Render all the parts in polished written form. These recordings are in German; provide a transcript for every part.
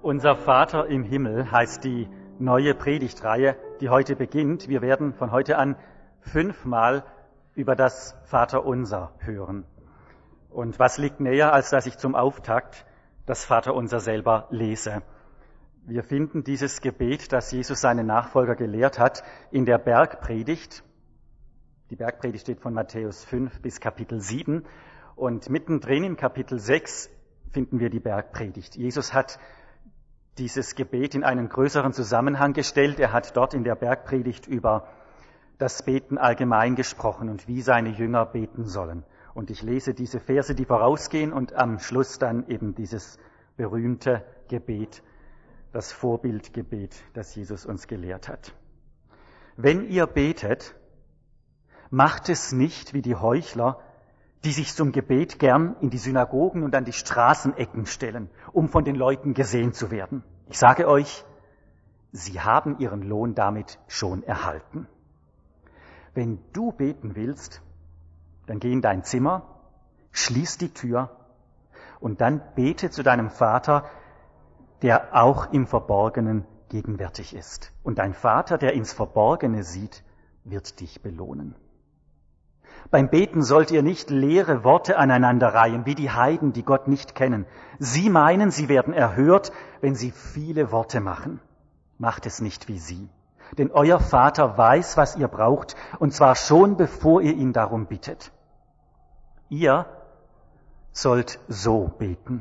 Unser Vater im Himmel heißt die neue Predigtreihe, die heute beginnt. Wir werden von heute an 5-mal über das Vaterunser hören. Und was liegt näher, als dass ich zum Auftakt das Vaterunser selber lese? Wir finden dieses Gebet, das Jesus seinen Nachfolger gelehrt hat, in der Bergpredigt. Die Bergpredigt steht von Matthäus 5 bis Kapitel 7. Und mittendrin im Kapitel 6 finden wir die Bergpredigt. Jesus hat dieses Gebet in einen größeren Zusammenhang gestellt. Er hat dort in der Bergpredigt über das Beten allgemein gesprochen und wie seine Jünger beten sollen. Und ich lese diese Verse, die vorausgehen, und am Schluss dann eben dieses berühmte Gebet, das Vorbildgebet, das Jesus uns gelehrt hat. Wenn ihr betet, macht es nicht wie die Heuchler, die sich zum Gebet gern in die Synagogen und an die Straßenecken stellen, um von den Leuten gesehen zu werden. Ich sage euch, sie haben ihren Lohn damit schon erhalten. Wenn du beten willst, dann geh in dein Zimmer, schließ die Tür und dann bete zu deinem Vater, der auch im Verborgenen gegenwärtig ist. Und dein Vater, der ins Verborgene sieht, wird dich belohnen. Beim Beten sollt ihr nicht leere Worte aneinanderreihen, wie die Heiden, die Gott nicht kennen. Sie meinen, sie werden erhört, wenn sie viele Worte machen. Macht es nicht wie sie. Denn euer Vater weiß, was ihr braucht, und zwar schon bevor ihr ihn darum bittet. Ihr sollt so beten.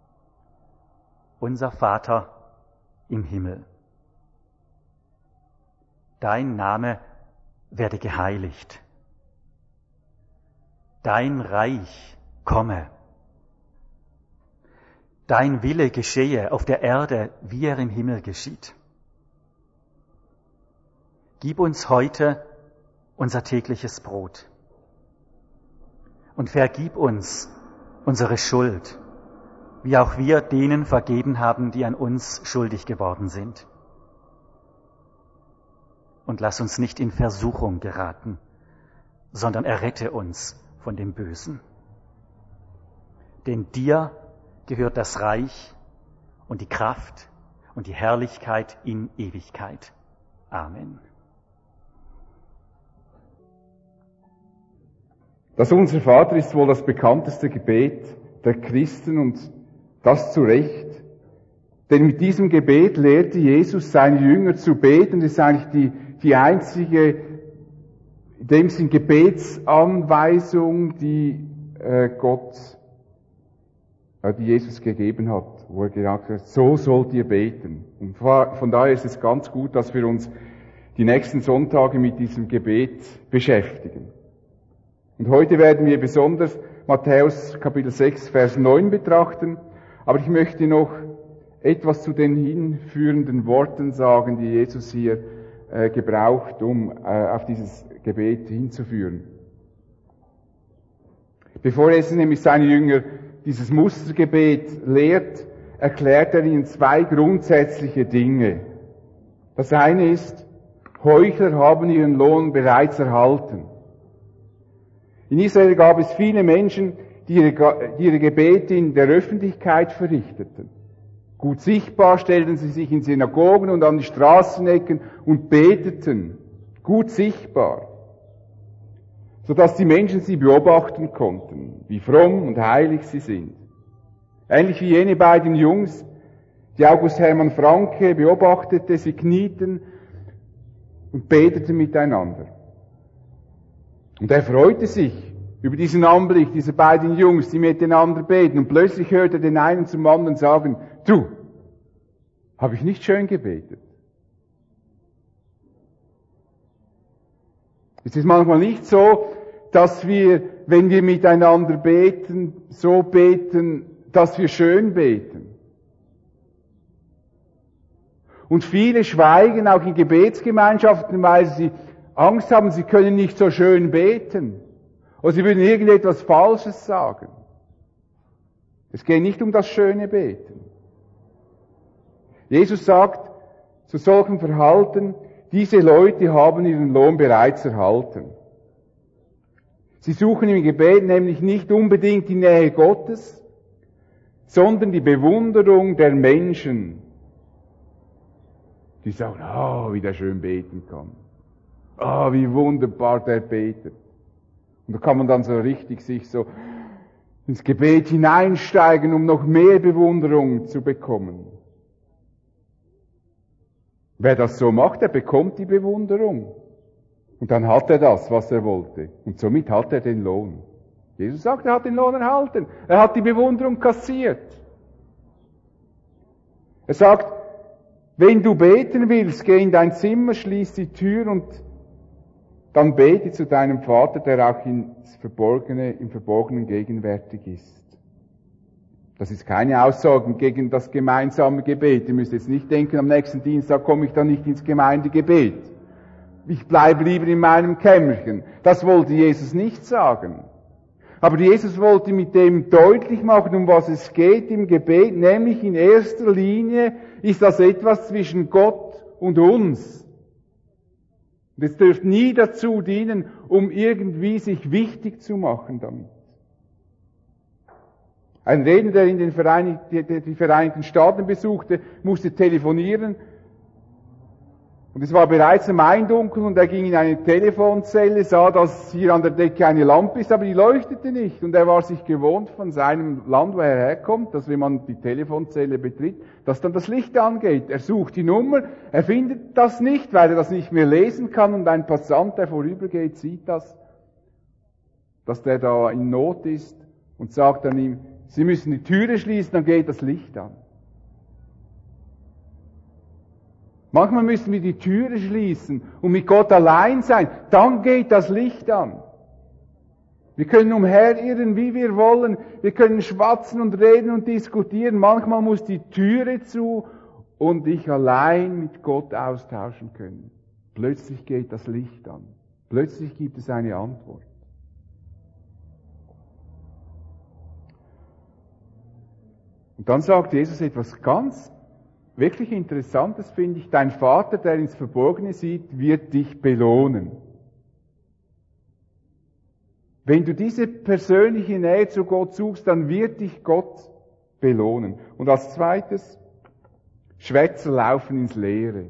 Unser Vater im Himmel. Dein Name werde geheiligt. Dein Reich komme. Dein Wille geschehe auf der Erde, wie er im Himmel geschieht. Gib uns heute unser tägliches Brot. Und vergib uns unsere Schuld, wie auch wir denen vergeben haben, die an uns schuldig geworden sind. Und lass uns nicht in Versuchung geraten, sondern errette uns von dem Bösen. Denn dir gehört das Reich und die Kraft und die Herrlichkeit in Ewigkeit. Amen. Das Unser Vater ist wohl das bekannteste Gebet der Christen und das zu Recht. Denn mit diesem Gebet lehrte Jesus seine Jünger zu beten. Das ist eigentlich die einzige, in dem Sinn, Gebetsanweisung, die die Jesus gegeben hat, wo er gesagt hat, so sollt ihr beten. Und von daher ist es ganz gut, dass wir uns die nächsten Sonntage mit diesem Gebet beschäftigen. Und heute werden wir besonders Matthäus Kapitel 6, Vers 9 betrachten. Aber ich möchte noch etwas zu den hinführenden Worten sagen, die Jesus hier gebraucht, um auf dieses Gebet hinzuführen. Bevor er nämlich seine Jünger dieses Mustergebet lehrt, erklärt er ihnen 2 grundsätzliche Dinge. Das eine ist, Heuchler haben ihren Lohn bereits erhalten. In Israel gab es viele Menschen, die ihre Gebete in der Öffentlichkeit verrichteten. Gut sichtbar stellten sie sich in Synagogen und an die Straßenecken und beteten. Gut sichtbar. Sodass die Menschen sie beobachten konnten, wie fromm und heilig sie sind. Ähnlich wie jene beiden Jungs, die August Hermann Francke beobachtete, sie knieten und beteten miteinander. Und er freute sich über diesen Anblick dieser beiden Jungs, die miteinander beten. Und plötzlich hörte er den einen zum anderen sagen, du, habe ich nicht schön gebetet? Es ist manchmal nicht so, dass wir, wenn wir miteinander beten, so beten, dass wir schön beten. Und viele schweigen auch in Gebetsgemeinschaften, weil sie Angst haben, sie können nicht so schön beten. Oder sie würden irgendetwas Falsches sagen. Es geht nicht um das schöne Beten. Jesus sagt zu solchem Verhalten, diese Leute haben ihren Lohn bereits erhalten. Sie suchen im Gebet nämlich nicht unbedingt die Nähe Gottes, sondern die Bewunderung der Menschen, Die sagen, wie der schön beten kann. Wie wunderbar der betet. Und da kann man dann so richtig sich so ins Gebet hineinsteigen, um noch mehr Bewunderung zu bekommen. Wer das so macht, der bekommt die Bewunderung. Und dann hat er das, was er wollte. Und somit hat er den Lohn. Jesus sagt, er hat den Lohn erhalten. Er hat die Bewunderung kassiert. Er sagt, wenn du beten willst, geh in dein Zimmer, schließ die Tür und dann bete zu deinem Vater, der auch im Verborgenen gegenwärtig ist. Das ist keine Aussage gegen das gemeinsame Gebet. Ihr müsst jetzt nicht denken, am nächsten Dienstag komme ich dann nicht ins Gemeindegebet. Ich bleibe lieber in meinem Kämmerchen. Das wollte Jesus nicht sagen. Aber Jesus wollte mit dem deutlich machen, um was es geht im Gebet, nämlich in erster Linie ist das etwas zwischen Gott und uns. Und es dürft nie dazu dienen, um irgendwie sich wichtig zu machen damit. Ein Redner, der in die Vereinigten Staaten besuchte, musste telefonieren. Und es war bereits am Eindunkeln und er ging in eine Telefonzelle, sah, dass hier an der Decke eine Lampe ist, aber die leuchtete nicht. Und er war sich gewohnt von seinem Land, wo er herkommt, dass wenn man die Telefonzelle betritt, dass dann das Licht angeht. Er sucht die Nummer, er findet das nicht, weil er das nicht mehr lesen kann und ein Passant, der vorübergeht, sieht das, dass der da in Not ist und sagt an ihm, Sie müssen die Türe schließen, dann geht das Licht an. Manchmal müssen wir die Türe schließen und mit Gott allein sein, dann geht das Licht an. Wir können umherirren, wie wir wollen, wir können schwatzen und reden und diskutieren, manchmal muss die Türe zu und ich allein mit Gott austauschen können. Plötzlich geht das Licht an, plötzlich gibt es eine Antwort. Und dann sagt Jesus etwas ganz wirklich Interessantes, finde ich. Dein Vater, der ins Verborgene sieht, wird dich belohnen. Wenn du diese persönliche Nähe zu Gott suchst, dann wird dich Gott belohnen. Und als zweites, Schwätzer laufen ins Leere.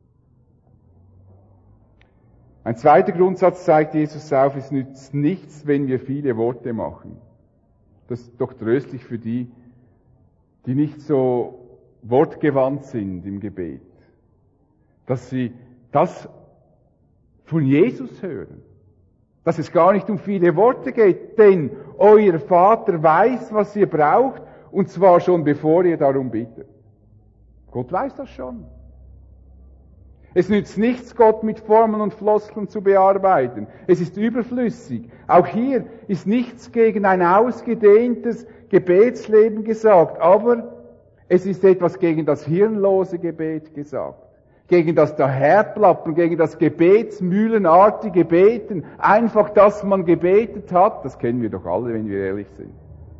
Ein zweiter Grundsatz zeigt Jesus auf, es nützt nichts, wenn wir viele Worte machen. Das ist doch tröstlich für die nicht so wortgewandt sind im Gebet. Dass sie das von Jesus hören. Dass es gar nicht um viele Worte geht, denn euer Vater weiß, was ihr braucht, und zwar schon bevor ihr darum bittet. Gott weiß das schon. Es nützt nichts, Gott mit Formeln und Floskeln zu bearbeiten. Es ist überflüssig. Auch hier ist nichts gegen ein ausgedehntes Gebetsleben gesagt, aber es ist etwas gegen das hirnlose Gebet gesagt. Gegen das Daherplappern, gegen das gebetsmühlenartige Beten. Einfach, dass man gebetet hat. Das kennen wir doch alle, wenn wir ehrlich sind.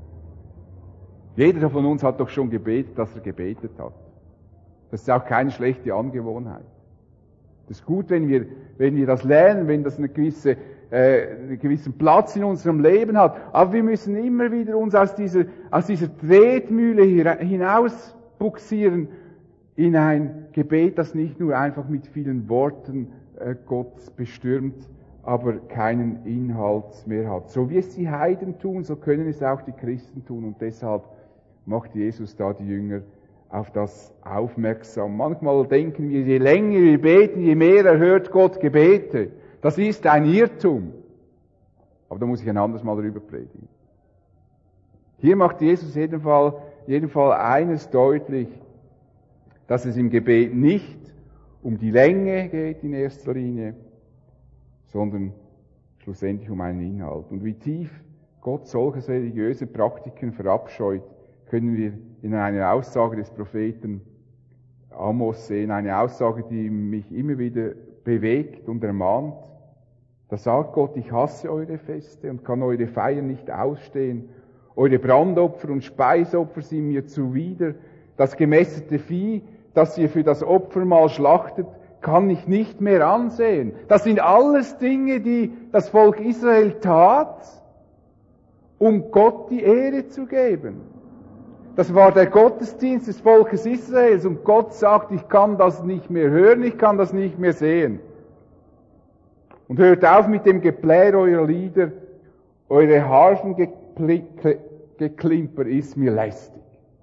Jeder von uns hat doch schon gebetet, dass er gebetet hat. Das ist auch keine schlechte Angewohnheit. Das ist gut, wenn wir das lernen, wenn das einen gewissen Platz in unserem Leben hat. Aber wir müssen immer wieder uns aus dieser Tretmühle hinausbuxieren in ein Gebet, das nicht nur einfach mit vielen Worten Gott bestürmt, aber keinen Inhalt mehr hat. So wie es die Heiden tun, so können es auch die Christen tun. Und deshalb macht Jesus da die Jünger auf das aufmerksam. Manchmal denken wir, je länger wir beten, je mehr erhört Gott Gebete. Das ist ein Irrtum. Aber da muss ich ein anderes Mal drüber predigen. Hier macht Jesus jeden Fall eines deutlich, dass es im Gebet nicht um die Länge geht in erster Linie, sondern schlussendlich um einen Inhalt. Und wie tief Gott solche religiöse Praktiken verabscheut, können wir in einer Aussage des Propheten Amos sehen, eine Aussage, die mich immer wieder bewegt und ermahnt. Da sagt Gott, ich hasse eure Feste und kann eure Feiern nicht ausstehen. Eure Brandopfer und Speisopfer sind mir zuwider. Das gemästete Vieh, das ihr für das Opfermahl schlachtet, kann ich nicht mehr ansehen. Das sind alles Dinge, die das Volk Israel tat, um Gott die Ehre zu geben. Das war der Gottesdienst des Volkes Israels und Gott sagt, ich kann das nicht mehr hören, ich kann das nicht mehr sehen. Und hört auf mit dem Geplär eurer Lieder, eure Harfengeklimper ist mir lästig.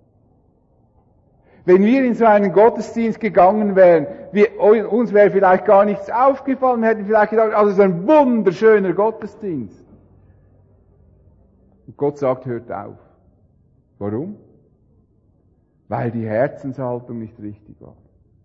Wenn wir in so einen Gottesdienst gegangen wären, uns wäre vielleicht gar nichts aufgefallen, wir hätten vielleicht gedacht, also es ist ein wunderschöner Gottesdienst. Und Gott sagt, hört auf. Warum? Weil die Herzenshaltung nicht richtig war.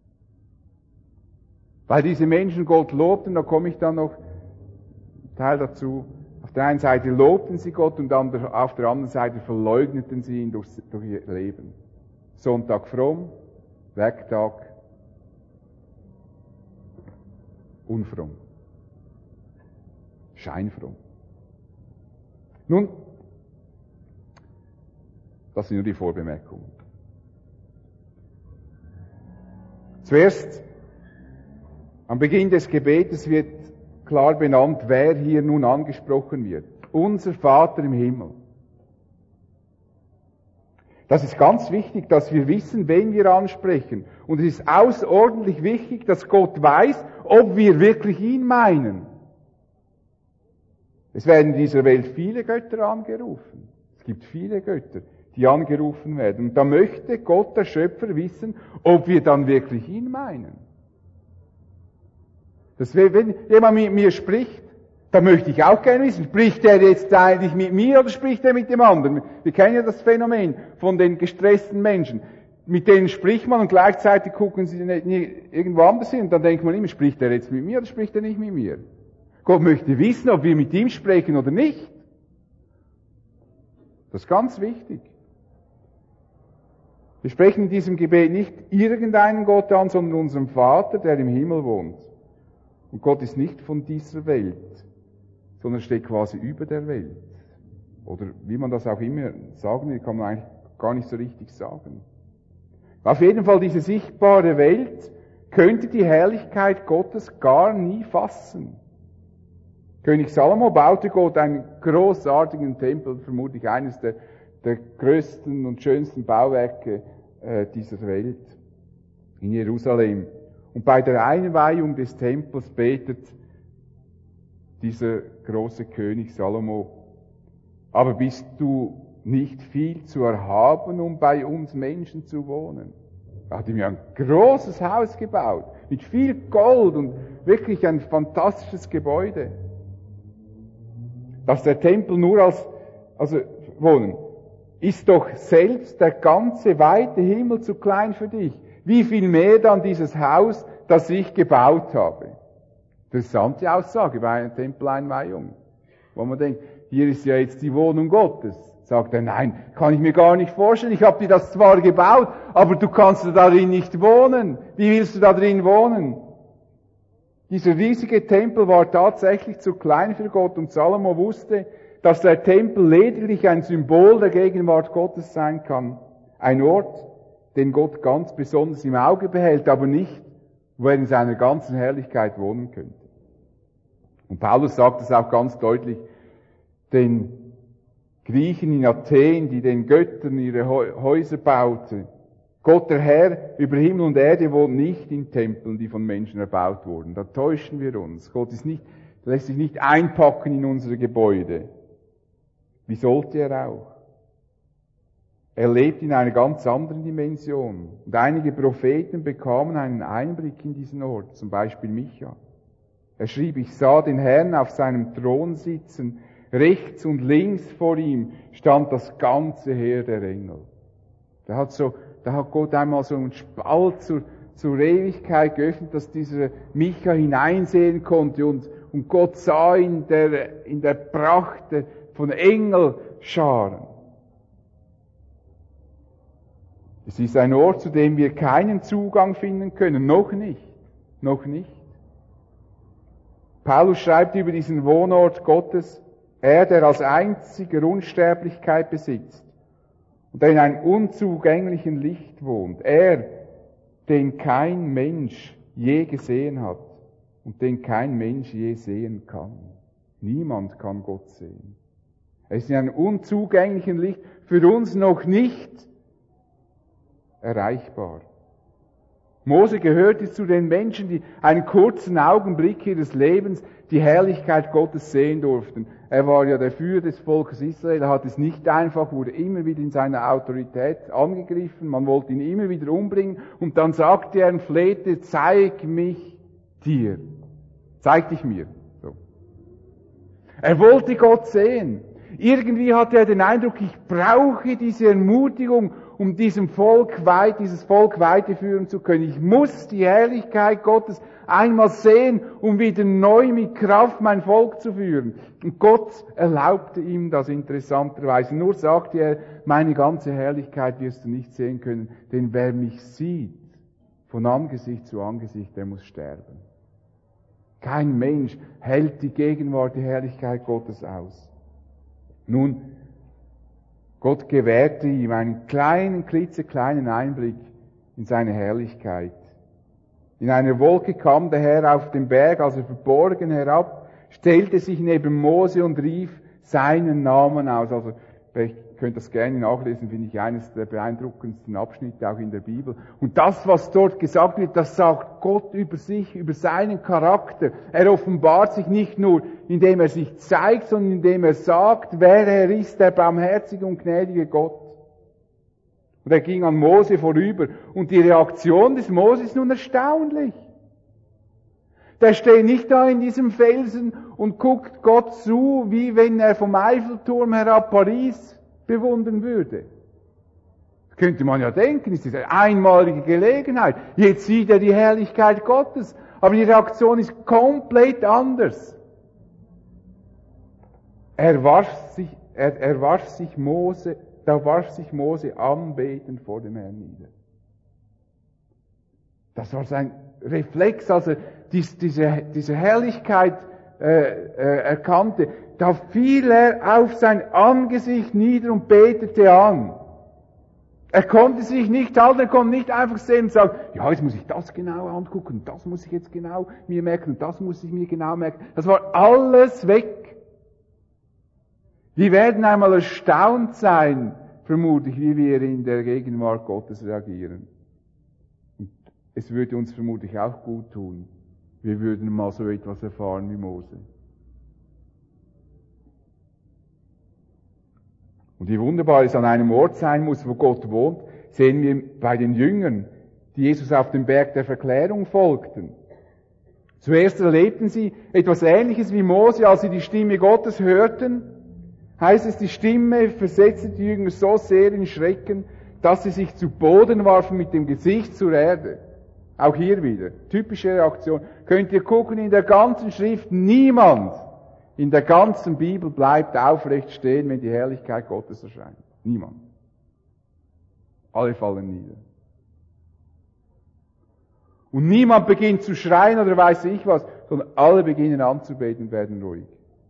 Weil diese Menschen Gott lobten, da komme ich dann noch Teil dazu. Auf der einen Seite lobten sie Gott und auf der anderen Seite verleugneten sie ihn durch ihr Leben. Sonntag fromm, Werktag unfromm. Scheinfromm. Nun, das sind nur die Vorbemerkungen. Zuerst, am Beginn des Gebetes wird klar benannt, wer hier nun angesprochen wird. Unser Vater im Himmel. Das ist ganz wichtig, dass wir wissen, wen wir ansprechen. Und es ist außerordentlich wichtig, dass Gott weiß, ob wir wirklich ihn meinen. Es werden in dieser Welt viele Götter angerufen. Es gibt viele Götter, die angerufen werden. Und da möchte Gott, der Schöpfer, wissen, ob wir dann wirklich ihn meinen. Wenn jemand mit mir spricht, dann möchte ich auch gerne wissen, spricht er jetzt eigentlich mit mir oder spricht er mit dem anderen? Wir kennen ja das Phänomen von den gestressten Menschen. Mit denen spricht man und gleichzeitig gucken sie irgendwo anders hin und dann denkt man immer, spricht er jetzt mit mir oder spricht er nicht mit mir? Gott möchte wissen, ob wir mit ihm sprechen oder nicht. Das ist ganz wichtig. Wir sprechen in diesem Gebet nicht irgendeinen Gott an, sondern unseren Vater, der im Himmel wohnt. Und Gott ist nicht von dieser Welt, sondern steht quasi über der Welt. Oder wie man das auch immer sagen will, kann man eigentlich gar nicht so richtig sagen. Auf jeden Fall, diese sichtbare Welt könnte die Herrlichkeit Gottes gar nie fassen. König Salomo baute Gott einen großartigen Tempel, vermutlich eines der größten und schönsten Bauwerke dieser Welt in Jerusalem. Und bei der Einweihung des Tempels betet dieser große König Salomo: Aber bist du nicht viel zu erhaben, um bei uns Menschen zu wohnen? Er hat ihm ja ein großes Haus gebaut, mit viel Gold und wirklich ein fantastisches Gebäude. Dass der Tempel nur also wohnen, ist doch selbst der ganze weite Himmel zu klein für dich. Wie viel mehr dann dieses Haus, das ich gebaut habe? Interessante Aussage bei einer Tempeleinweihung. Wo man denkt, hier ist ja jetzt die Wohnung Gottes. Sagt er, nein, kann ich mir gar nicht vorstellen. Ich habe dir das zwar gebaut, aber du kannst darin nicht wohnen. Wie willst du da drin wohnen? Dieser riesige Tempel war tatsächlich zu klein für Gott und Salomo wusste, dass der Tempel lediglich ein Symbol der Gegenwart Gottes sein kann. Ein Ort, den Gott ganz besonders im Auge behält, aber nicht, wo er in seiner ganzen Herrlichkeit wohnen könnte. Und Paulus sagt es auch ganz deutlich, den Griechen in Athen, die den Göttern ihre Häuser bauten. Gott, der Herr über Himmel und Erde, wohnt nicht in Tempeln, die von Menschen erbaut wurden. Da täuschen wir uns. Gott lässt sich nicht einpacken in unsere Gebäude. Wie sollte er auch? Er lebt in einer ganz anderen Dimension. Und einige Propheten bekamen einen Einblick in diesen Ort, zum Beispiel Micha. Er schrieb, ich sah den Herrn auf seinem Thron sitzen, rechts und links vor ihm stand das ganze Heer der Engel. Da hat Gott einmal so einen Spalt zur Ewigkeit geöffnet, dass dieser Micha hineinsehen konnte und Gott sah ihn in der Pracht von Engelscharen. Es ist ein Ort, zu dem wir keinen Zugang finden können. Noch nicht. Noch nicht. Paulus schreibt über diesen Wohnort Gottes, er, der als einziger Unsterblichkeit besitzt und der in einem unzugänglichen Licht wohnt. Er, den kein Mensch je gesehen hat und den kein Mensch je sehen kann. Niemand kann Gott sehen. Er ist in einem unzugänglichen Licht, für uns noch nicht erreichbar. Mose gehörte zu den Menschen, die einen kurzen Augenblick ihres Lebens die Herrlichkeit Gottes sehen durften. Er war ja der Führer des Volkes Israel, er hat es nicht einfach, wurde immer wieder in seiner Autorität angegriffen, man wollte ihn immer wieder umbringen und dann sagte er und flehte, zeig mich dir, zeig dich mir. So. Er wollte Gott sehen. Irgendwie hatte er den Eindruck, ich brauche diese Ermutigung, um dieses Volk weiterführen zu können. Ich muss die Herrlichkeit Gottes einmal sehen, um wieder neu mit Kraft mein Volk zu führen. Und Gott erlaubte ihm das interessanterweise. Nur sagte er, meine ganze Herrlichkeit wirst du nicht sehen können, denn wer mich sieht, von Angesicht zu Angesicht, der muss sterben. Kein Mensch hält die Gegenwart, die Herrlichkeit Gottes aus. Nun, Gott gewährte ihm einen kleinen, klitzekleinen Einblick in seine Herrlichkeit. In einer Wolke kam der Herr auf den Berg, also verborgen herab, stellte sich neben Mose und rief seinen Namen aus. Also, ich könnte das gerne nachlesen, finde ich eines der beeindruckendsten Abschnitte auch in der Bibel. Und das, was dort gesagt wird, das sagt Gott über sich, über seinen Charakter. Er offenbart sich nicht nur, indem er sich zeigt, sondern indem er sagt, wer er ist, der barmherzige und gnädige Gott. Und er ging an Mose vorüber. Und die Reaktion des Mose ist nun erstaunlich. Der steht nicht da in diesem Felsen und guckt Gott zu, wie wenn er vom Eiffelturm herab Paris bewundern würde. Das könnte man ja denken, es ist eine einmalige Gelegenheit. Jetzt sieht er die Herrlichkeit Gottes. Aber die Reaktion ist komplett anders. Da warf sich Mose anbetend vor dem Herrn nieder. Das war sein Reflex, als er diese Herrlichkeit erkannte. Da fiel er auf sein Angesicht nieder und betete an. Er konnte sich nicht halten, er konnte nicht einfach sehen und sagen, ja, jetzt muss ich das genau angucken, und das muss ich jetzt genau mir merken, und das muss ich mir genau merken. Das war alles weg. Wir werden einmal erstaunt sein, vermutlich, wie wir in der Gegenwart Gottes reagieren. Und es würde uns vermutlich auch gut tun. Wir würden mal so etwas erfahren wie Mose. Und wie wunderbar es an einem Ort sein muss, wo Gott wohnt, sehen wir bei den Jüngern, die Jesus auf dem Berg der Verklärung folgten. Zuerst erlebten sie etwas Ähnliches wie Mose, als sie die Stimme Gottes hörten. Heißt es, die Stimme versetzte die Jünger so sehr in Schrecken, dass sie sich zu Boden warfen mit dem Gesicht zur Erde. Auch hier wieder, typische Reaktion. Könnt ihr gucken, in der ganzen Schrift, niemand in der ganzen Bibel bleibt aufrecht stehen, wenn die Herrlichkeit Gottes erscheint. Niemand. Alle fallen nieder. Und niemand beginnt zu schreien oder weiß ich was, sondern alle beginnen anzubeten und werden ruhig.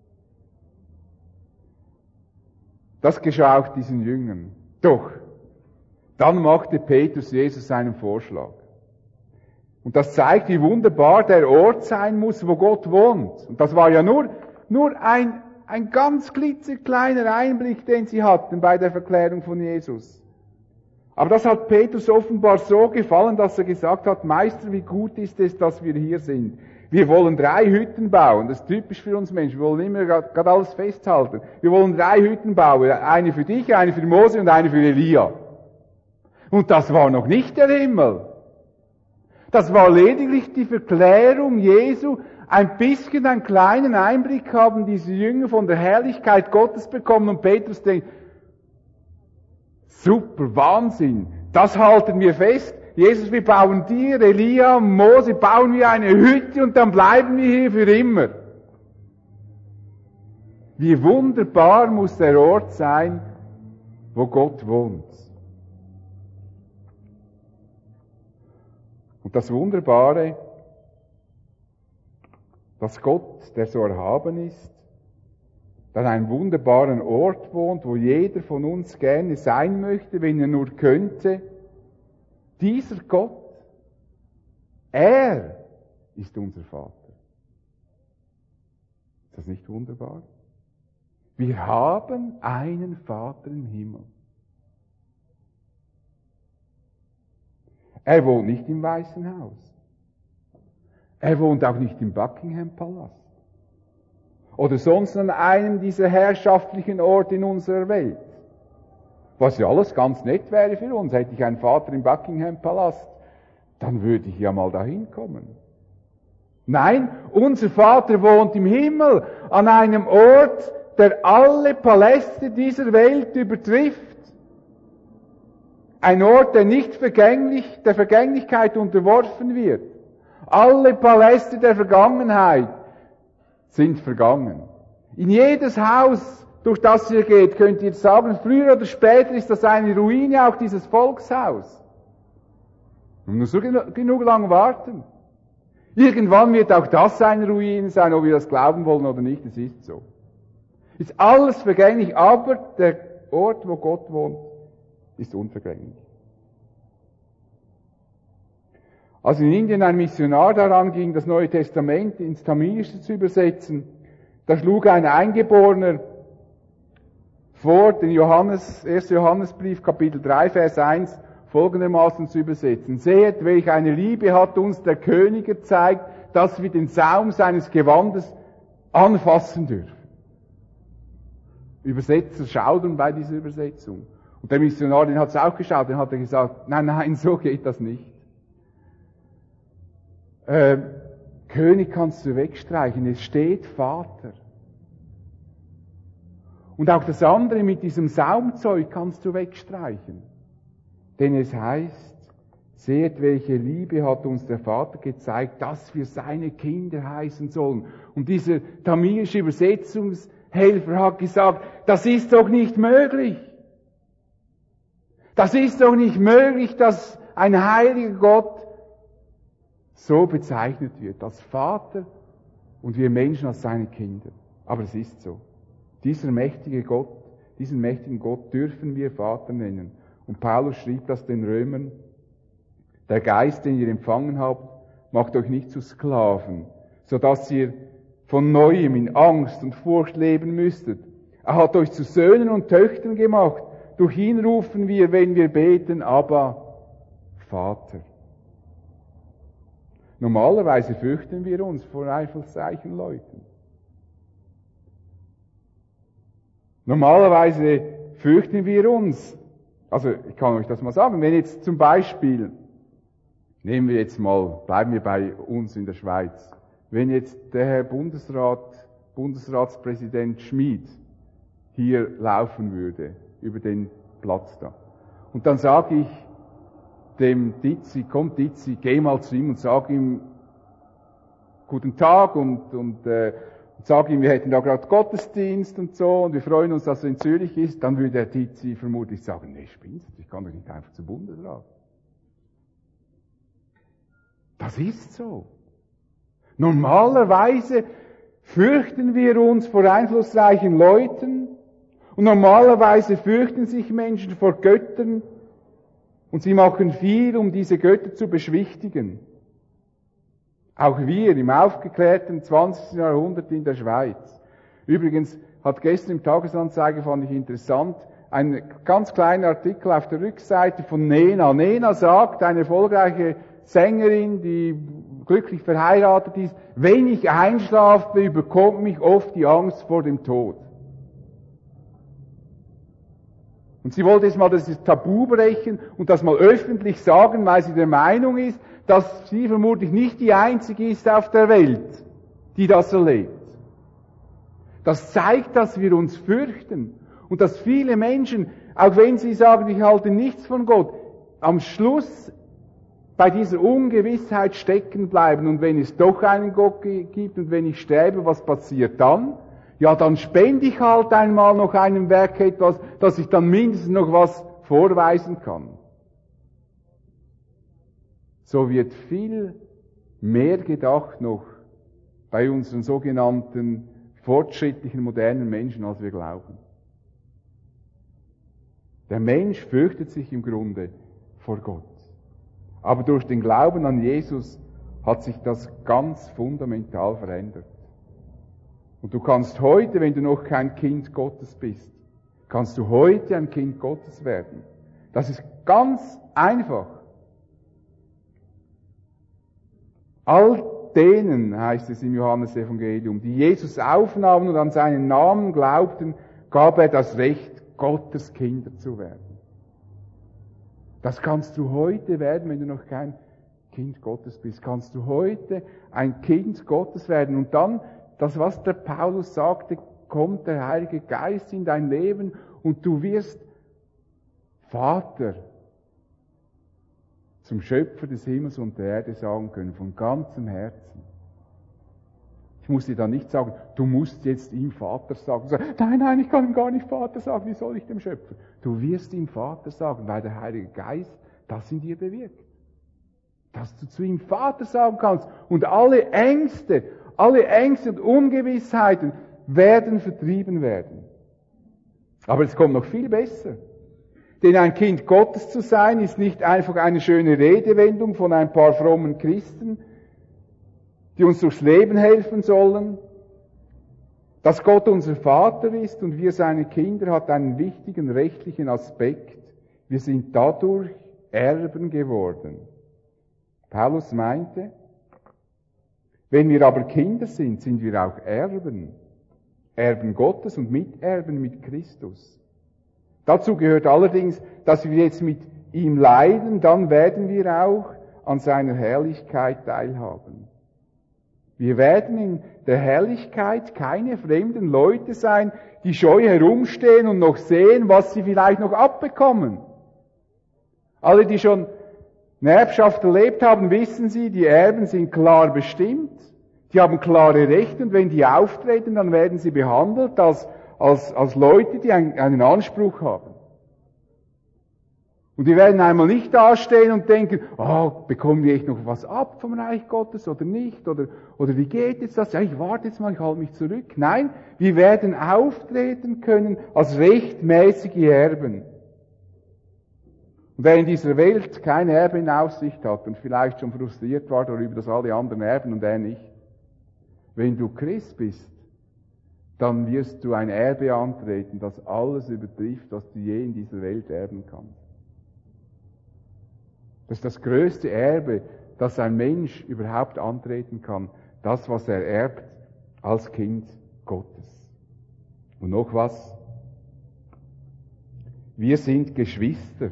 Das geschah auch diesen Jüngern. Doch, dann machte Petrus Jesus einen Vorschlag. Und das zeigt, wie wunderbar der Ort sein muss, wo Gott wohnt. Und das war ja nur ein ganz klitzekleiner Einblick, den sie hatten bei der Verklärung von Jesus. Aber das hat Petrus offenbar so gefallen, dass er gesagt hat, Meister, wie gut ist es, dass wir hier sind. Wir wollen 3 Hütten bauen. Das ist typisch für uns Menschen. Wir wollen immer gerade alles festhalten. Wir wollen 3 Hütten bauen. Eine für dich, eine für Mose und eine für Elia. Und das war noch nicht der Himmel. Das war lediglich die Verklärung Jesu. Ein bisschen einen kleinen Einblick haben diese Jünger von der Herrlichkeit Gottes bekommen. Und Petrus denkt, super, Wahnsinn. Das halten wir fest. Jesus, wir bauen dir, Elia, Mose, bauen wir eine Hütte und dann bleiben wir hier für immer. Wie wunderbar muss der Ort sein, wo Gott wohnt. Und das Wunderbare, dass Gott, der so erhaben ist, an einem wunderbaren Ort wohnt, wo jeder von uns gerne sein möchte, wenn er nur könnte. Dieser Gott, er ist unser Vater. Ist das nicht wunderbar? Wir haben einen Vater im Himmel. Er wohnt nicht im Weißen Haus. Er wohnt auch nicht im Buckingham-Palast. Oder sonst an einem dieser herrschaftlichen Orte in unserer Welt. Was ja alles ganz nett wäre für uns. Hätte ich einen Vater im Buckingham-Palast, dann würde ich ja mal dahin kommen. Nein, unser Vater wohnt im Himmel, an einem Ort, der alle Paläste dieser Welt übertrifft. Ein Ort, der nicht der Vergänglichkeit unterworfen wird. Alle Paläste der Vergangenheit sind vergangen. In jedes Haus, durch das ihr geht, könnt ihr sagen, früher oder später ist das eine Ruine, auch dieses Volkshaus. Man muss nur genug lang warten. Irgendwann wird auch das eine Ruine sein, ob wir das glauben wollen oder nicht, es ist so. Ist alles vergänglich, aber der Ort, wo Gott wohnt, ist unvergänglich. Als in Indien ein Missionar daran ging, das Neue Testament ins Tamilische zu übersetzen, da schlug ein Eingeborener vor, den 1. Johannesbrief, Kapitel 3, Vers 1, folgendermaßen zu übersetzen. Seht, welch eine Liebe hat uns der König gezeigt, dass wir den Saum seines Gewandes anfassen dürfen. Übersetzer schaudern bei dieser Übersetzung. Und der Missionar, den hat es auch geschaut, den hat er gesagt, nein, so geht das nicht. König kannst du wegstreichen, es steht Vater. Und auch das andere mit diesem Saumzeug kannst du wegstreichen. Denn es heißt, seht, welche Liebe hat uns der Vater gezeigt, dass wir seine Kinder heißen sollen. Und dieser tamilische Übersetzungshelfer hat gesagt, das ist doch nicht möglich. Das ist doch nicht möglich, dass ein heiliger Gott so bezeichnet wird, als Vater und wir Menschen als seine Kinder. Aber es ist so. Diesen mächtigen Gott dürfen wir Vater nennen. Und Paulus schrieb das den Römern, der Geist, den ihr empfangen habt, macht euch nicht zu Sklaven, so dass ihr von Neuem in Angst und Furcht leben müsstet. Er hat euch zu Söhnen und Töchtern gemacht. Durch ihn rufen wir, wenn wir beten, aber Vater. Normalerweise fürchten wir uns vor einflussreichen Leuten. Normalerweise fürchten wir uns, also ich kann euch das mal sagen, wenn jetzt zum Beispiel, bleiben wir bei uns in der Schweiz, wenn jetzt der Herr Bundesratspräsident Schmid hier laufen würde, über den Platz da, und dann sage ich dem Dizi, komm Dizi, geh mal zu ihm und sag ihm guten Tag und sag ihm, wir hätten da gerade Gottesdienst und so und wir freuen uns, dass er in Zürich ist, dann würde der Dizi vermutlich sagen, nee, spinnst du, ich kann doch nicht einfach zum Bundesrat. Das ist so. Normalerweise fürchten wir uns vor einflussreichen Leuten und normalerweise fürchten sich Menschen vor Göttern und sie machen viel, um diese Götter zu beschwichtigen. Auch wir im aufgeklärten 20. Jahrhundert in der Schweiz. Übrigens hat gestern im Tagesanzeiger, fand ich interessant, ein ganz kleiner Artikel auf der Rückseite von Nena. Nena sagt, eine erfolgreiche Sängerin, die glücklich verheiratet ist, wenn ich einschlafe, überkommt mich oft die Angst vor dem Tod. Und sie wollte jetzt mal das Tabu brechen und das mal öffentlich sagen, weil sie der Meinung ist, dass sie vermutlich nicht die Einzige ist auf der Welt, die das erlebt. Das zeigt, dass wir uns fürchten und dass viele Menschen, auch wenn sie sagen, ich halte nichts von Gott, am Schluss bei dieser Ungewissheit stecken bleiben. Und wenn es doch einen Gott gibt und wenn ich sterbe, was passiert dann? Ja, dann spende ich halt einmal noch einem Werk etwas, dass ich dann mindestens noch was vorweisen kann. So wird viel mehr gedacht noch bei unseren sogenannten fortschrittlichen, modernen Menschen, als wir glauben. Der Mensch fürchtet sich im Grunde vor Gott. Aber durch den Glauben an Jesus hat sich das ganz fundamental verändert. Und du kannst heute, wenn du noch kein Kind Gottes bist, kannst du heute ein Kind Gottes werden. Das ist ganz einfach. All denen, heißt es im Johannesevangelium, die Jesus aufnahmen und an seinen Namen glaubten, gab er das Recht, Gottes Kinder zu werden. Das kannst du heute werden, wenn du noch kein Kind Gottes bist. Kannst du heute ein Kind Gottes werden. Und dann, das was der Paulus sagte, kommt der Heilige Geist in dein Leben und du wirst Vater zum Schöpfer des Himmels und der Erde sagen können, von ganzem Herzen. Ich muss dir dann nicht sagen, du musst jetzt ihm Vater sagen. Nein, ich kann ihm gar nicht Vater sagen, wie soll ich dem Schöpfer? Du wirst ihm Vater sagen, weil der Heilige Geist das in dir bewirkt. Dass du zu ihm Vater sagen kannst und alle Ängste und Ungewissheiten werden vertrieben werden. Aber es kommt noch viel besser. Denn ein Kind Gottes zu sein, ist nicht einfach eine schöne Redewendung von ein paar frommen Christen, die uns durchs Leben helfen sollen. Dass Gott unser Vater ist und wir seine Kinder, hat einen wichtigen rechtlichen Aspekt. Wir sind dadurch Erben geworden. Paulus meinte, wenn wir aber Kinder sind, sind wir auch Erben. Erben Gottes und Miterben mit Christus. Dazu gehört allerdings, dass wir jetzt mit ihm leiden, dann werden wir auch an seiner Herrlichkeit teilhaben. Wir werden in der Herrlichkeit keine fremden Leute sein, die scheu herumstehen und noch sehen, was sie vielleicht noch abbekommen. Alle, die schon eine Erbschaft erlebt haben, wissen sie, die Erben sind klar bestimmt, die haben klare Rechte und wenn die auftreten, dann werden sie behandelt als Leute, die einen Anspruch haben. Und die werden einmal nicht dastehen und denken, bekommen wir echt noch was ab vom Reich Gottes oder nicht? Oder wie geht jetzt das? Ja, ich warte jetzt mal, ich halte mich zurück. Nein, wir werden auftreten können als rechtmäßige Erben. Und wer in dieser Welt keine Erbe in Aussicht hat und vielleicht schon frustriert war darüber, dass alle anderen erben und er nicht, wenn du Christ bist, dann wirst du ein Erbe antreten, das alles übertrifft, was du je in dieser Welt erben kannst. Das ist das größte Erbe, das ein Mensch überhaupt antreten kann. Das, was er erbt als Kind Gottes. Und noch was. Wir sind Geschwister.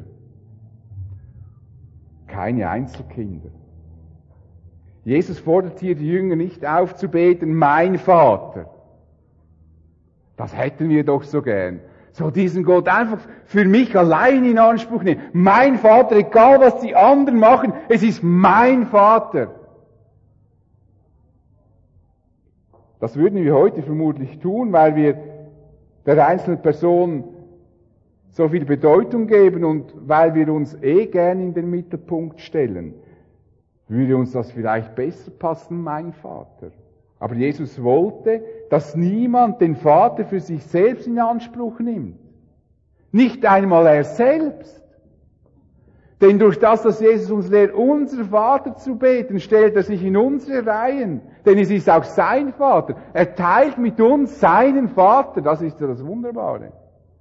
Keine Einzelkinder. Jesus fordert hier die Jünger nicht auf zu beten, mein Vater. Das hätten wir doch so gern. So diesen Gott einfach für mich allein in Anspruch nehmen. Mein Vater, egal was die anderen machen, es ist mein Vater. Das würden wir heute vermutlich tun, weil wir der einzelnen Person so viel Bedeutung geben und weil wir uns gern in den Mittelpunkt stellen. Würde uns das vielleicht besser passen, mein Vater. Aber Jesus wollte, dass niemand den Vater für sich selbst in Anspruch nimmt. Nicht einmal er selbst. Denn durch das, dass Jesus uns lehrt, unser Vater zu beten, stellt er sich in unsere Reihen. Denn es ist auch sein Vater. Er teilt mit uns seinen Vater. Das ist ja das Wunderbare.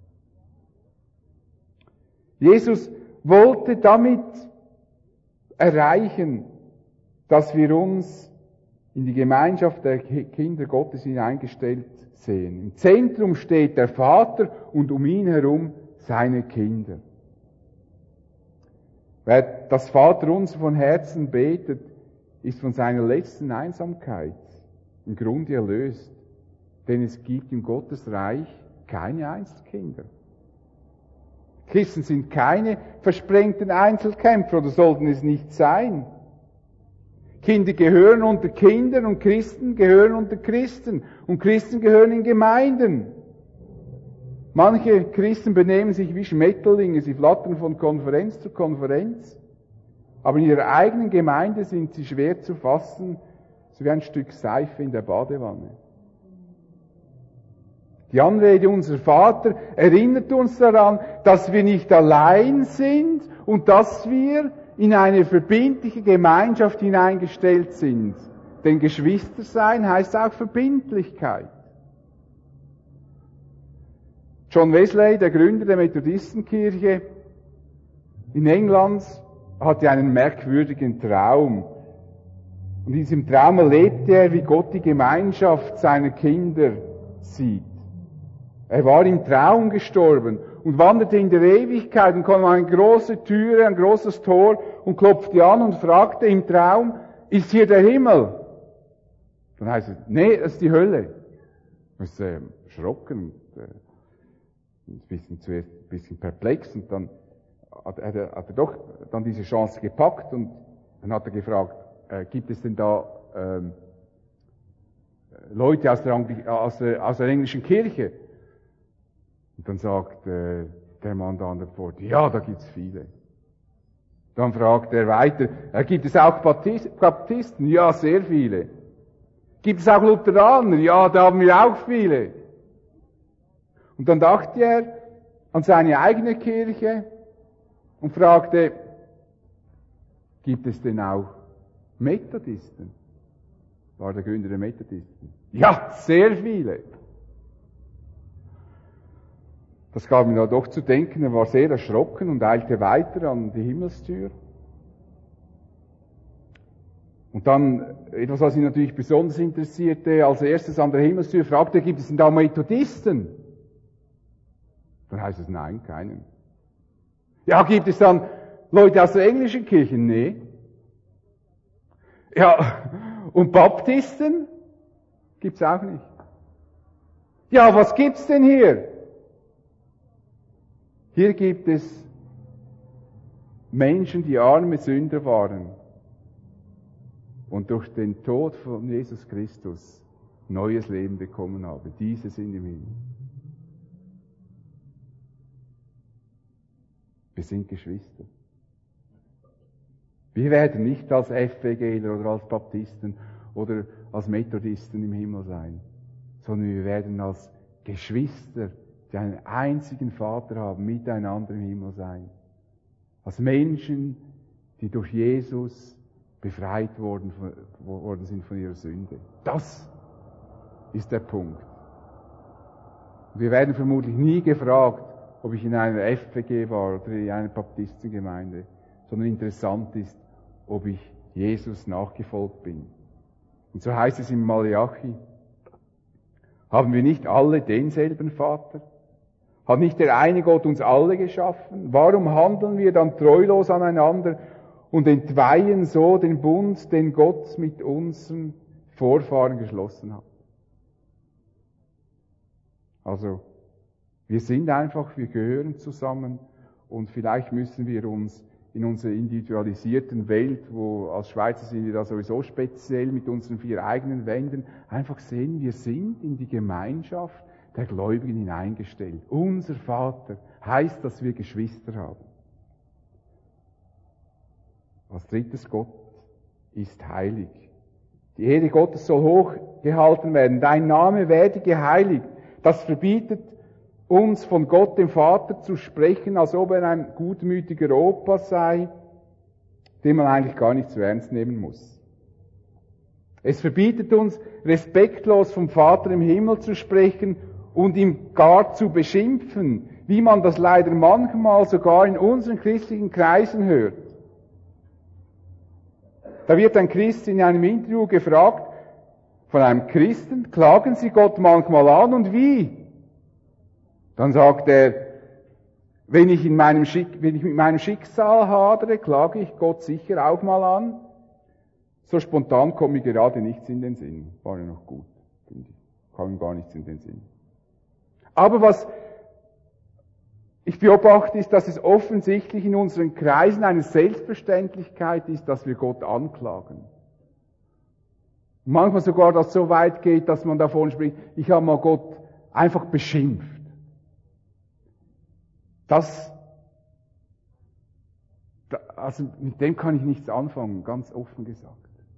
Jesus wollte damit erreichen, dass wir uns in die Gemeinschaft der Kinder Gottes hineingestellt sehen. Im Zentrum steht der Vater und um ihn herum seine Kinder. Wer das Vaterunser von Herzen betet, ist von seiner letzten Einsamkeit im Grunde erlöst. Denn es gibt im Gottesreich keine Einzelkinder. Christen sind keine versprengten Einzelkämpfer oder sollten es nicht sein. Kinder gehören unter Kindern und Christen gehören unter Christen. Und Christen gehören in Gemeinden. Manche Christen benehmen sich wie Schmetterlinge, sie flattern von Konferenz zu Konferenz. Aber in ihrer eigenen Gemeinde sind sie schwer zu fassen, so wie ein Stück Seife in der Badewanne. Die Anrede unser Vater erinnert uns daran, dass wir nicht allein sind und dass wir in eine verbindliche Gemeinschaft hineingestellt sind. Denn Geschwister sein heißt auch Verbindlichkeit. John Wesley, der Gründer der Methodistenkirche in England, hatte einen merkwürdigen Traum. Und in diesem Traum erlebte er, wie Gott die Gemeinschaft seiner Kinder sieht. Er war im Traum gestorben und wanderte in der Ewigkeit und kam an eine große Türe, ein großes Tor und klopfte an und fragte im Traum, ist hier der Himmel? Dann heißt es, nee, das ist die Hölle. Er ist erschrocken und zuerst ein bisschen perplex und dann hat er doch dann diese Chance gepackt und dann hat er gefragt, gibt es denn da Leute aus der englischen Kirche? Und dann sagt der Mann da an der Pforte, ja, da gibt's viele. Dann fragt er weiter, gibt es auch Baptisten? Ja, sehr viele. Gibt es auch Lutheraner? Ja, da haben wir auch viele. Und dann dachte er an seine eigene Kirche und fragte, gibt es denn auch Methodisten? War der Gründer der Methodisten. Ja, sehr viele. Das gab ihm da doch zu denken, er war sehr erschrocken und eilte weiter an die Himmelstür. Und dann, etwas, was ihn natürlich besonders interessierte, als erstes an der Himmelstür fragte er, gibt es denn da Methodisten? Dann heißt es, nein, keinen. Ja, gibt es dann Leute aus der englischen Kirche? Nee. Ja, und Baptisten? Gibt's auch nicht. Ja, was gibt's denn hier? Hier gibt es Menschen, die arme Sünder waren und durch den Tod von Jesus Christus neues Leben bekommen haben. Diese sind im Himmel. Wir sind Geschwister. Wir werden nicht als FWGler oder als Baptisten oder als Methodisten im Himmel sein, sondern wir werden als Geschwister, die einen einzigen Vater haben, miteinander im Himmel sein. Als Menschen, die durch Jesus befreit worden sind von ihrer Sünde. Das ist der Punkt. Wir werden vermutlich nie gefragt, ob ich in einer FPG war oder in einer Baptistengemeinde, sondern interessant ist, ob ich Jesus nachgefolgt bin. Und so heißt es im Malachi, haben wir nicht alle denselben Vater? Hat nicht der eine Gott uns alle geschaffen? Warum handeln wir dann treulos aneinander und entweihen so den Bund, den Gott mit unseren Vorfahren geschlossen hat? Also, wir sind einfach, wir gehören zusammen und vielleicht müssen wir uns in unserer individualisierten Welt, wo als Schweizer sind wir da sowieso speziell mit unseren 4 eigenen Wänden, einfach sehen, wir sind in die Gemeinschaft der Gläubigen hineingestellt. Unser Vater heißt, dass wir Geschwister haben. Als drittes, Gott ist heilig. Die Ehre Gottes soll hochgehalten werden. Dein Name werde geheiligt. Das verbietet uns von Gott, dem Vater, zu sprechen, als ob er ein gutmütiger Opa sei, den man eigentlich gar nicht so ernst nehmen muss. Es verbietet uns, respektlos vom Vater im Himmel zu sprechen und ihn gar zu beschimpfen, wie man das leider manchmal sogar in unseren christlichen Kreisen hört. Da wird ein Christ in einem Interview gefragt, von einem Christen, klagen Sie Gott manchmal an und wie? Dann sagt er, wenn ich mit meinem Schicksal hadere, klage ich Gott sicher auch mal an. So spontan kommt mir gerade nichts in den Sinn. War ja noch gut, finde ich. Kam ihm gar nichts in den Sinn. Aber was ich beobachte, ist, dass es offensichtlich in unseren Kreisen eine Selbstverständlichkeit ist, dass wir Gott anklagen. Manchmal sogar, dass es so weit geht, dass man davon spricht, ich habe mal Gott einfach beschimpft. Also mit dem kann ich nichts anfangen, ganz offen gesagt.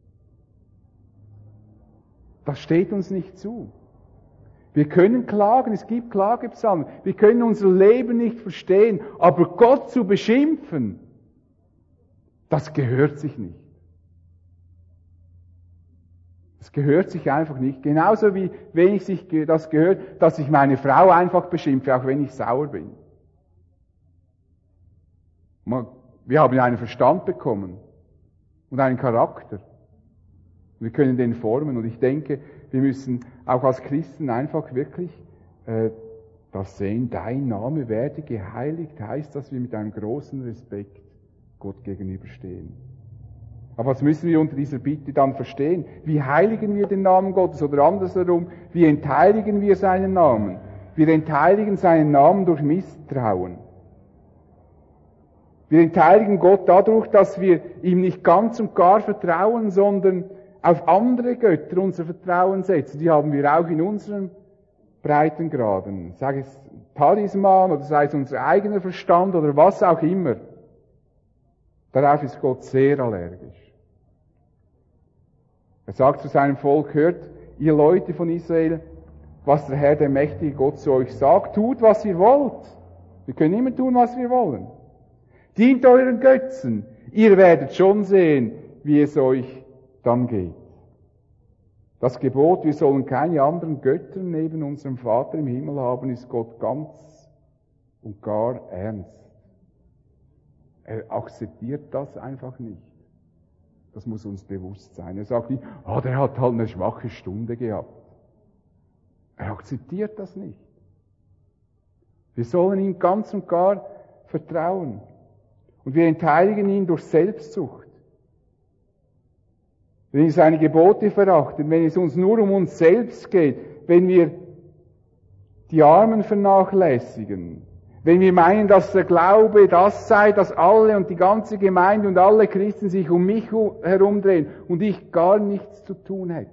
Das steht uns nicht zu. Wir können klagen, es gibt Klagepsalmen, wir können unser Leben nicht verstehen, aber Gott zu beschimpfen, das gehört sich nicht. Das gehört sich einfach nicht. Genauso wie wenig sich das gehört, dass ich meine Frau einfach beschimpfe, auch wenn ich sauer bin. Wir haben einen Verstand bekommen und einen Charakter. Wir können den formen. Und ich denke, wir müssen auch als Christen einfach wirklich das sehen. Dein Name werde geheiligt, heißt, dass wir mit einem großen Respekt Gott gegenüberstehen. Aber was müssen wir unter dieser Bitte dann verstehen? Wie heiligen wir den Namen Gottes? Oder andersherum, wie entheiligen wir seinen Namen? Wir entheiligen seinen Namen durch Misstrauen. Wir entheiligen Gott dadurch, dass wir ihm nicht ganz und gar vertrauen, sondern auf andere Götter unser Vertrauen setzen. Die haben wir auch in unserem Breitengraden. Sei es Talisman oder sei es unser eigener Verstand oder was auch immer. Darauf ist Gott sehr allergisch. Er sagt zu seinem Volk, hört, ihr Leute von Israel, was der Herr, der mächtige Gott zu euch sagt, tut, was ihr wollt. Wir können immer tun, was wir wollen. Dient euren Götzen. Ihr werdet schon sehen, wie es euch dann geht. Das Gebot, wir sollen keine anderen Götter neben unserem Vater im Himmel haben, ist Gott ganz und gar ernst. Er akzeptiert das einfach nicht. Das muss uns bewusst sein. Er sagt nicht, der hat halt eine schwache Stunde gehabt. Er akzeptiert das nicht. Wir sollen ihm ganz und gar vertrauen. Und wir entheiligen ihn durch Selbstsucht. Wenn wir seine Gebote verachten, wenn es uns nur um uns selbst geht, wenn wir die Armen vernachlässigen, wenn wir meinen, dass der Glaube das sei, dass alle und die ganze Gemeinde und alle Christen sich um mich herumdrehen und ich gar nichts zu tun hätte.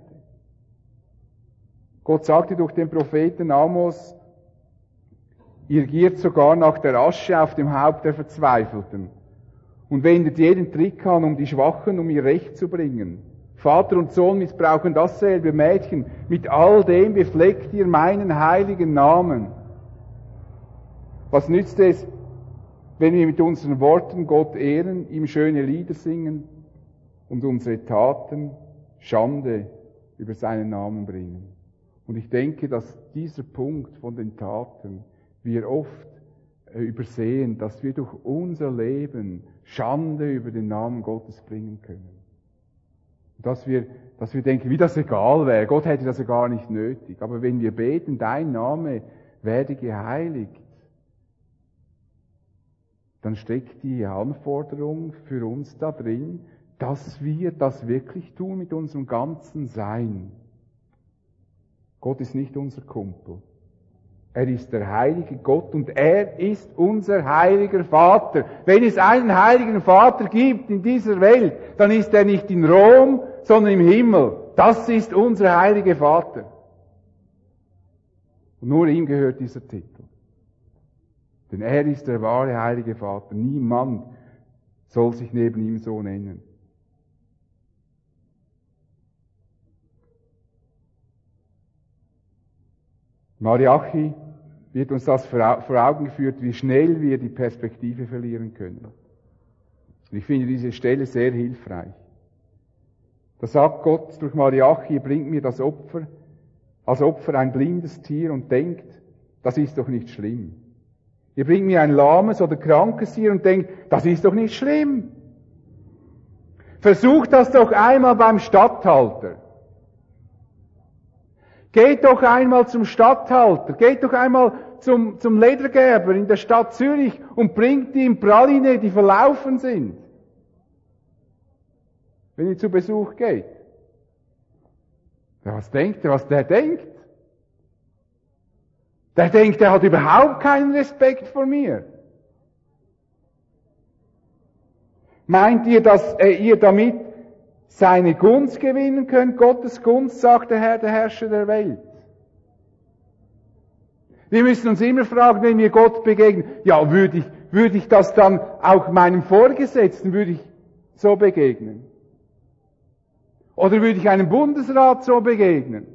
Gott sagte durch den Propheten Amos, ihr giert sogar nach der Asche auf dem Haupt der Verzweifelten und wendet jeden Trick an, um die Schwachen um ihr Recht zu bringen. Vater und Sohn missbrauchen dasselbe Mädchen. Mit all dem befleckt ihr meinen heiligen Namen. Was nützt es, wenn wir mit unseren Worten Gott ehren, ihm schöne Lieder singen und unsere Taten Schande über seinen Namen bringen? Und ich denke, dass dieser Punkt von den Taten wir oft übersehen, dass wir durch unser Leben Schande über den Namen Gottes bringen können. Dass wir denken, wie das egal wäre. Gott hätte das ja gar nicht nötig. Aber wenn wir beten, dein Name werde geheiligt, dann steckt die Anforderung für uns da drin, dass wir das wirklich tun mit unserem ganzen Sein. Gott ist nicht unser Kumpel. Er ist der heilige Gott und er ist unser heiliger Vater. Wenn es einen heiligen Vater gibt in dieser Welt, dann ist er nicht in Rom, sondern im Himmel. Das ist unser heiliger Vater. Und nur ihm gehört dieser Titel. Denn er ist der wahre heilige Vater. Niemand soll sich neben ihm so nennen. Mariachi wird uns das vor Augen geführt, wie schnell wir die Perspektive verlieren können. Und ich finde diese Stelle sehr hilfreich. Da sagt Gott durch Mariachi, bringt mir das Opfer, als Opfer ein blindes Tier und denkt, das ist doch nicht schlimm. Ihr bringt mir ein lahmes oder krankes Tier und denkt, das ist doch nicht schlimm. Versucht das doch einmal beim Statthalter. Geht doch einmal zum Statthalter, geht doch einmal zum Ledergerber in der Stadt Zürich und bringt ihm Praline, die verlaufen sind. Wenn ihr zu Besuch geht. Ja, was denkt ihr, was der denkt? Der denkt, er hat überhaupt keinen Respekt vor mir. Meint ihr, dass ihr damit seine Gunst gewinnen könnt? Gottes Gunst, sagt der Herr, der Herrscher der Welt. Wir müssen uns immer fragen, wenn wir Gott begegnen, ja, würde ich das dann auch meinem Vorgesetzten, würde ich so begegnen? Oder würde ich einem Bundesrat so begegnen?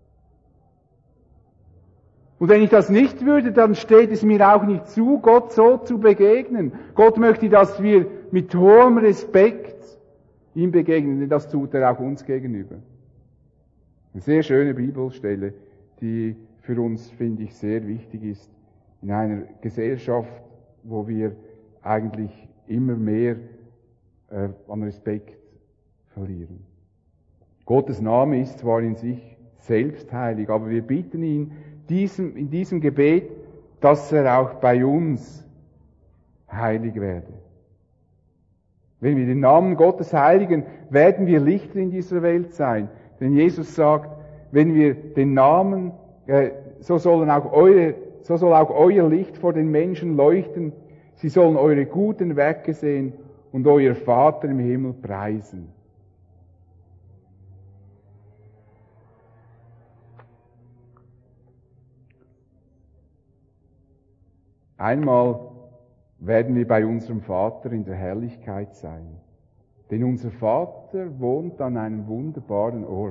Und wenn ich das nicht würde, dann steht es mir auch nicht zu, Gott so zu begegnen. Gott möchte, dass wir mit hohem Respekt ihm begegnen, denn das tut er auch uns gegenüber. Eine sehr schöne Bibelstelle, die für uns, finde ich, sehr wichtig ist, in einer Gesellschaft, wo wir eigentlich immer mehr an Respekt verlieren. Gottes Name ist zwar in sich selbst heilig, aber wir bitten ihn in diesem Gebet, dass er auch bei uns heilig werde. Wenn wir den Namen Gottes heiligen, werden wir Lichter in dieser Welt sein. Denn Jesus sagt, wenn wir den Namen, so soll auch euer Licht vor den Menschen leuchten. Sie sollen eure guten Werke sehen und euer Vater im Himmel preisen. Einmal werden wir bei unserem Vater in der Herrlichkeit sein. Denn unser Vater wohnt an einem wunderbaren Ort.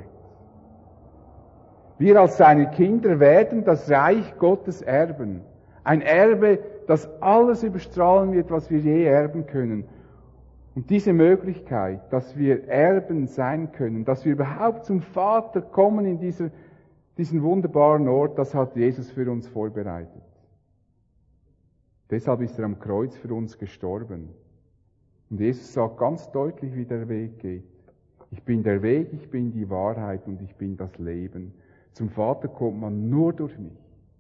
Wir als seine Kinder werden das Reich Gottes erben. Ein Erbe, das alles überstrahlen wird, was wir je erben können. Und diese Möglichkeit, dass wir Erben sein können, dass wir überhaupt zum Vater kommen in diesen wunderbaren Ort, das hat Jesus für uns vorbereitet. Deshalb ist er am Kreuz für uns gestorben. Und Jesus sagt ganz deutlich, wie der Weg geht. Ich bin der Weg, ich bin die Wahrheit und ich bin das Leben. Zum Vater kommt man nur durch mich.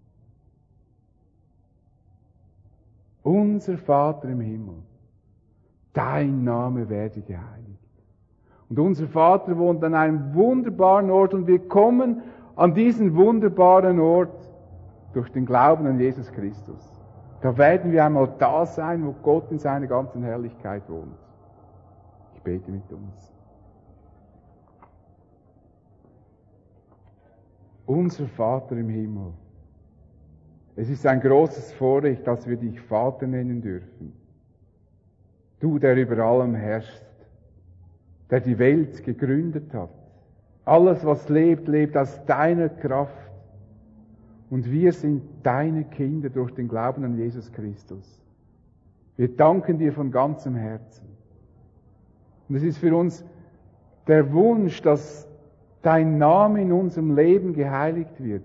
Unser Vater im Himmel, dein Name werde geheiligt. Und unser Vater wohnt an einem wunderbaren Ort und wir kommen an diesen wunderbaren Ort durch den Glauben an Jesus Christus. Da werden wir einmal da sein, wo Gott in seiner ganzen Herrlichkeit wohnt. Ich bete mit uns. Unser Vater im Himmel, es ist ein großes Vorrecht, dass wir dich Vater nennen dürfen. Du, der über allem herrschst, der die Welt gegründet hat. Alles, was lebt, lebt aus deiner Kraft. Und wir sind deine Kinder durch den Glauben an Jesus Christus. Wir danken dir von ganzem Herzen. Und es ist für uns der Wunsch, dass dein Name in unserem Leben geheiligt wird.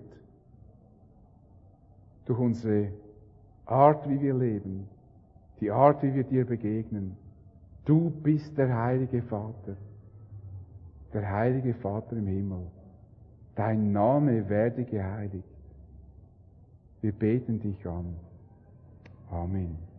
Durch unsere Art, wie wir leben. Die Art, wie wir dir begegnen. Du bist der heilige Vater. Der heilige Vater im Himmel. Dein Name werde geheiligt. Wir beten dich an. Amen.